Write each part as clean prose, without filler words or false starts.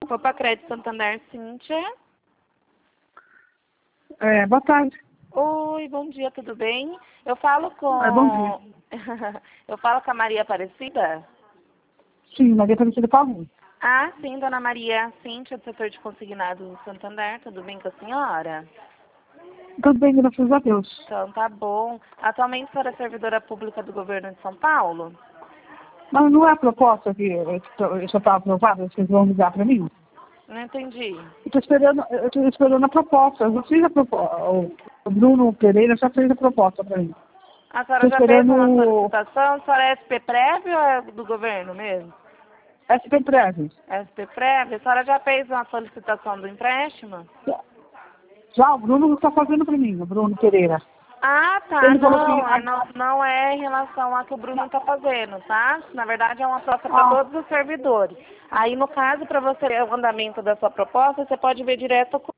Copa Crédito Santander, Cíntia. Boa tarde. Oi, bom dia, tudo bem? Eu falo com... Bom dia. Eu falo com a Maria Aparecida? Sim, Maria Aparecida Paulo. Ah, sim, dona Maria. Cíntia, do setor de consignado do Santander, tudo bem com a senhora? Tudo bem, graças a Deus. Então, tá bom. Atualmente, a senhora é servidora pública do governo de São Paulo? Mas não é a proposta que eu já estava aprovada, vocês vão ligar para mim? Não entendi. Eu estou esperando a proposta. Eu já fiz a proposta. O Bruno Pereira já fez a proposta para mim. A senhora Estou já fez uma esperando solicitação? A senhora é SP Prévio ou é do governo mesmo? SP Prévio. SP Prévio? A senhora já fez uma solicitação do empréstimo? Já o Bruno está fazendo para mim, o Bruno Pereira. Ah, tá. Ele falou Não é em relação a que o Bruno está fazendo, tá? Na verdade, é uma proposta para Ah. todos os servidores. Aí, no caso, para você ver o andamento da sua proposta, você pode ver direto com...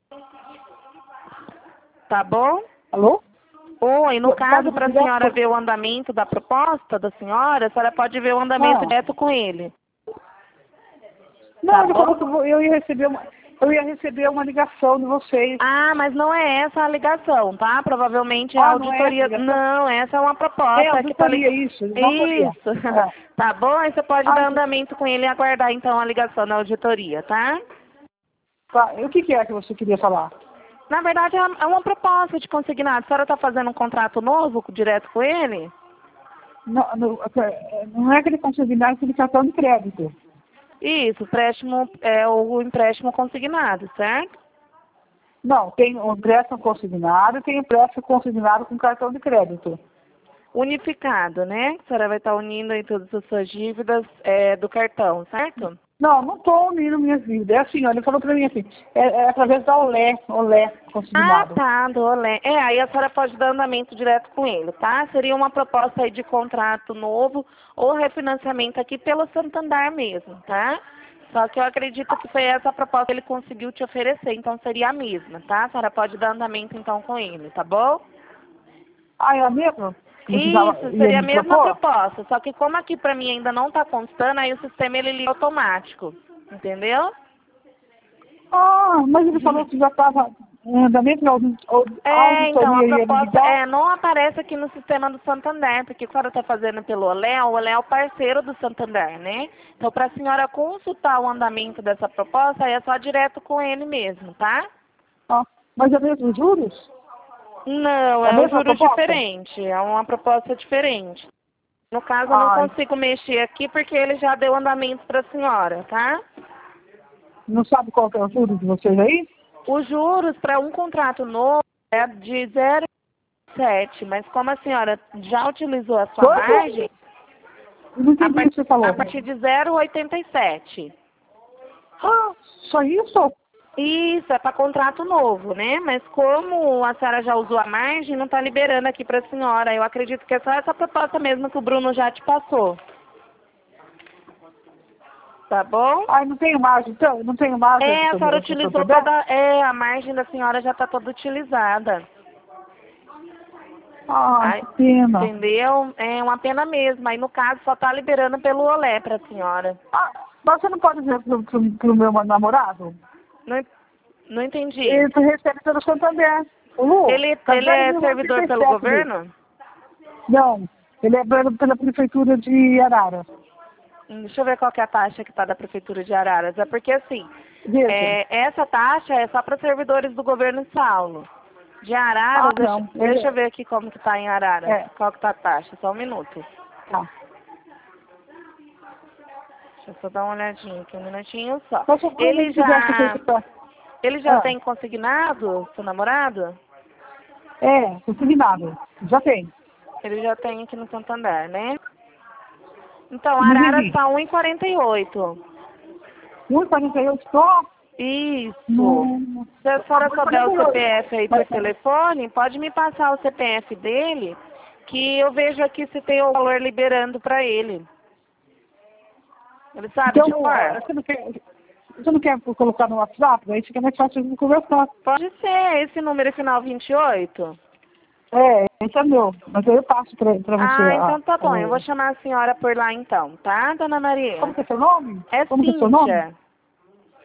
Tá bom? Alô? Oi, no caso, Pode para a direto senhora com- ver o andamento da proposta da senhora, a senhora pode ver o andamento Ah. direto com ele. Não, Tá ele bom? falou que eu ia receber uma ligação de vocês. Ah, mas não é essa a ligação, tá? Provavelmente a Ah, não é essa auditoria... a ligação? Não, essa é uma proposta. É que tá auditoria, isso. Auditoria. Isso. É. Tá bom? Aí você pode Ah, dar andamento com ele e aguardar, então, a ligação da auditoria, tá? tá. E o que é que você queria falar? Na verdade, é uma proposta de consignado. A senhora tá fazendo um contrato novo direto com ele? Não é aquele consignado, aquele cartão de crédito. Isso, empréstimo, é o empréstimo consignado, certo? Não, tem um empréstimo consignado e tem empréstimo consignado com cartão de crédito. Unificado, né? A senhora vai estar unindo aí todas as suas dívidas do cartão, certo? Não estou unindo minhas dívidas. É assim, olha, ele falou para mim assim, é através da Olé Ah, consignado. tá, do Olé. Aí a senhora pode dar andamento direto com ele, tá? Seria uma proposta aí de contrato novo ou refinanciamento aqui pelo Santander mesmo, tá? Só que eu acredito que foi essa a proposta que ele conseguiu te oferecer, então seria a mesma, tá? A senhora pode dar andamento então com ele, tá bom? Ah, é a mesma? Isso, Ia seria a me mesma propor? proposta, só que como aqui pra mim ainda não tá constando, aí o sistema ele liga automático, entendeu? Ah, mas ele falou que já estava em andamento, a Então, a auditoria ia me proposta ligar. não aparece aqui no sistema do Santander, porque a senhora está fazendo pelo Olé, o Olé é o parceiro do Santander, né? Então, para a senhora consultar o andamento dessa proposta, aí é só direto com ele mesmo, tá? Ah, mas é mesmo os juros? Não, É a é um mesma juro proposta? diferente, é uma proposta diferente. No caso, eu não Ai, consigo mexer aqui porque ele já deu andamento para a senhora, tá? não sabe qual que é o juro de vocês aí? Os juros para um contrato novo é de 0,7, mas como a senhora já utilizou a sua Quanto? margem, Eu não entendi o que você falou. a partir de 0,87. Ah, só isso? Isso, é para contrato novo, né? Mas como a senhora já usou a margem, não está liberando aqui para a senhora. Eu acredito que é só essa proposta mesmo que o Bruno já te passou. Tá bom? Ai, não tenho margem, então? Não tenho margem. A senhora utilizou toda... a margem da senhora já está toda utilizada. Ai, que pena. Entendeu? É uma pena mesmo. Aí, no caso, só está liberando pelo Olé para a senhora. Ah, mas você não pode dizer pro meu namorado? Não entendi. Ele recebe pelo Santander. O Lu, Ele é servidor pelo governo? Não, ele é pela prefeitura de Arara. Deixa eu ver qual que é a taxa que está da prefeitura de Araras. É porque, assim, Veja. essa taxa é só para servidores do governo de Saulo. De Araras, Não. deixa eu ver aqui como que está em Araras. É. Qual que está a taxa? Só um minuto. Tá. Deixa eu só dar uma olhadinha aqui, um minutinho só. Mas se Ele quiser que ele já tem consignado, seu namorado? consignado. Já tem. Ele já tem aqui no Santander, né? Então, Araras está 1,48. 1,48 só? Isso. Não. Se a senhora souber o CPF aí por telefone, pode me passar o CPF dele, que eu vejo aqui se tem o valor liberando para ele. Ele sabe Então, de cor? você não quer colocar no WhatsApp? Aí fica mais fácil de conversar. Pode ser, esse número final 28? Esse é meu. Mas eu passo pra você. Ah, então tá bom. Eu vou chamar a senhora por lá então, tá, dona Maria? Como que é seu nome? É Como que é seu nome? Cíntia.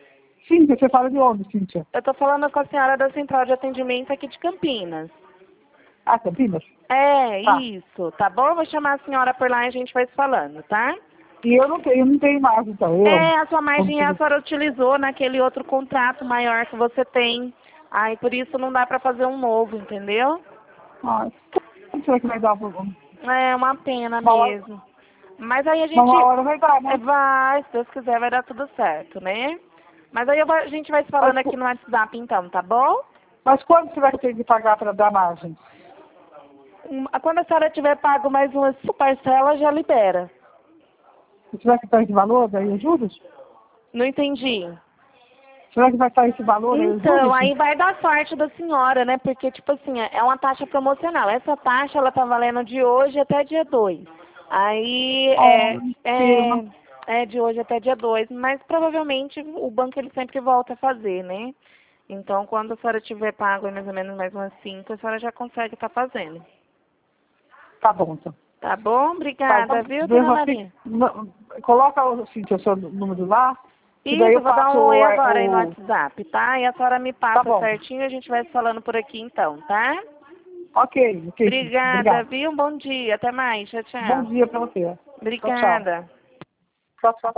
Cíntia, você fala de onde, Cíntia? Eu tô falando com a senhora da Central de Atendimento aqui de Campinas. Ah, Campinas? É, Tá. isso, tá bom? Vou chamar a senhora por lá e a gente vai se falando, tá? E eu não tenho mais, então. A sua margem a senhora utilizou naquele outro contrato maior que você tem. Aí por isso não dá pra fazer um novo, entendeu? Ah, como será que vai dar problema? É uma pena Uma hora, mesmo. Mas aí a uma gente hora vai dar, né? vai, se Deus quiser, vai dar tudo certo, né? Mas aí a gente vai se falando aqui no WhatsApp então, tá bom? Mas quando você vai ter que pagar para dar margem? Quando a senhora tiver pago mais umas parcelas, já libera. Será que está esse valor daí, os juros? Não entendi. Será que vai estar esse valor aí, os Então, juros? aí vai da sorte da senhora, né? Porque, tipo assim, é uma taxa promocional. Essa taxa, ela tá valendo de hoje até dia 2. Aí, Pena. é de hoje até dia 2. Mas, provavelmente, o banco, ele sempre volta a fazer, né? Então, quando a senhora tiver pago aí mais ou menos mais umas 5, a senhora já consegue estar fazendo. Tá bom, então. Tá bom? Tá, Obrigada, então, viu, dona assim, Maria? coloca Cíntia, o seu número lá, que daí Isso, eu eu vou dar passo um oi agora aí no WhatsApp, tá? E a senhora me Tá passa bom. certinho e a gente vai se falando por aqui então, tá? Ok, Cíntia. Obrigada, Obrigado. viu? Um bom dia. Até mais. Tchau, Bom tchau. dia para você. Tchau, tchau. Obrigada. Tchau, tchau.